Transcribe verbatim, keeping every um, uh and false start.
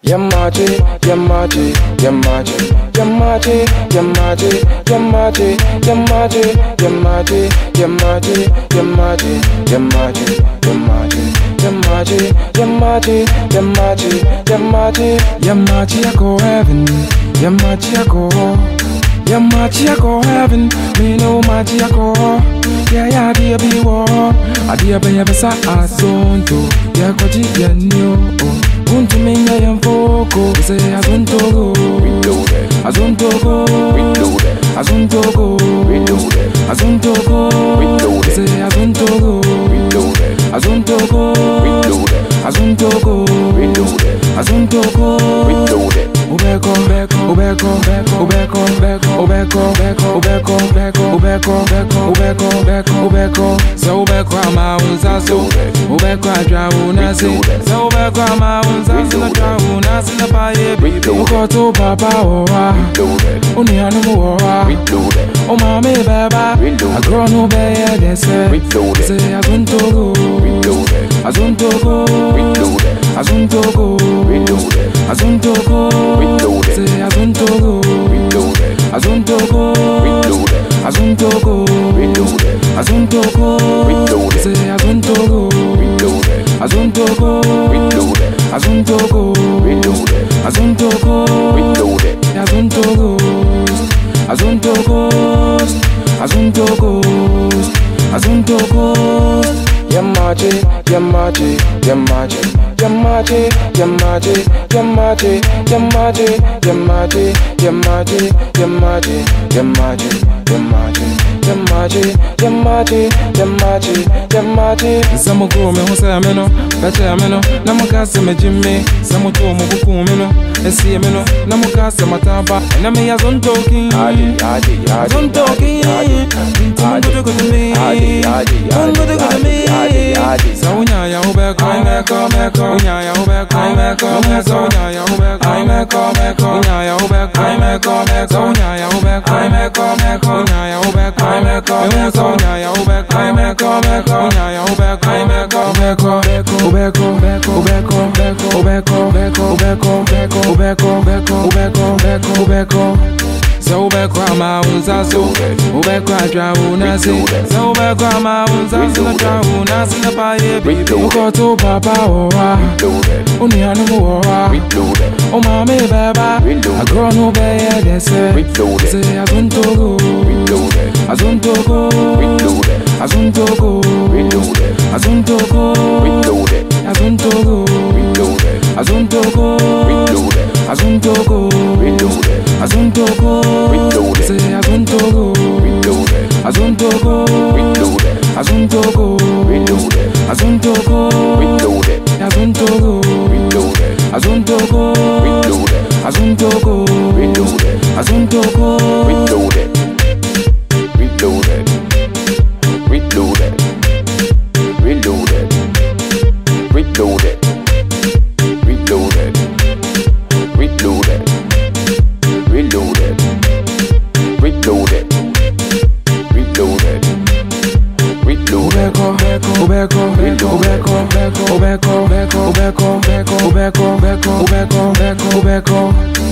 Yamaji, Yamaji, Yamaji, Yamaji, Yamaji, Yamaji, Yamaji, Yamaji, Yamaji, Yamaji, Yamaji, Yamaji, Yamaji, Yamaji, Yamaji, Yamaji, Yamaji, I go heaven, Yamaji, I go, Yamaji, I go heaven, me no Maji, I go, yeah, yeah, dear be war, I dear be ever sa azonto, yeah, koji, yeah, no. Unto me, I am Foko. Say, I don't go. I don't go. I don't go. I don't go. Say, I don't go. I don't go. I don't go. I don't go. Obeko, Obeko, Obeko, Obeko, Obeko, Obeko, Obeko, Obeko, Obeko, Obeko. So Obeko, I'm out of Zazo. Obeko, I drive on a say. So Obeko, I'm out of Zazo. I drive on a say. The baby, Oko to Papa, oh, only I know, oh, mommy, baba, I grow no bear, they say. Say, I don't go. I don't go. I don't go. I don't go. Say I don't go. I don't go. I don't go. I don't go. Say I don't go. I don't go. I don't go. I don't go. I don't go. I don't go. I don't go. I don't go. Yamaji, Yamaji, Yamaji, Yamaji, Yamaji, Yamaji, Yamaji, Yamaji, Yamaji, Yamaji, Yamaji, Yamaji, Yamaji, Yamaji, Yamaji, Yamaji. Some go me who say I'm no, but I'm no. Namuka me Jimmy, some to Muku mino, and see a mino, Namuka Mataba, and I may as on talking. Adi, Adi, Adi, on talking. Adi, good to me. Adi, Adi, Adi, Adi, Adi. So now you're back, I'm back, I'm back, I'm back, I'm back, I'm back, so now you're back, I'm back, I'm back, now you're back, I'm back, I'm back, so now you're back, I'm back, I'm back, now you're back, I'm back, I'm back, so now you're back, I'm back, I'm back, now you're back, I'm back, I'm back, Obeko, Obeko, Obeko, Obeko, Obeko, Obeko, Obeko, Obeko, Obeko, Obeko, Obeko. So Obeko, I'm out of Zazo. Obeko, I drive on a say. So Obeko, I'm out of Zazo. I drive on a say. The baby, Oko to Papa, oh, only I know, oh, mommy, baba, I grow no bear, they say. Say, I don't go. I don't go. I don't go. I don't go. I don't go. I don't go. I don't go. I don't go. Say I don't go. I don't go. I don't go. I don't go. I don't go. I don't go. I don't go. I don't go. Reloaded. Reloaded. Reloaded. Reloaded. Reloaded. Reloaded. Reloaded. Reloaded. Reloaded. Reloaded. Obeko, Obeko, Obeko, Obeko, Obeko, Obeko, Obeko, Obeko, Obeko, Obeko, Obeko, Obeko.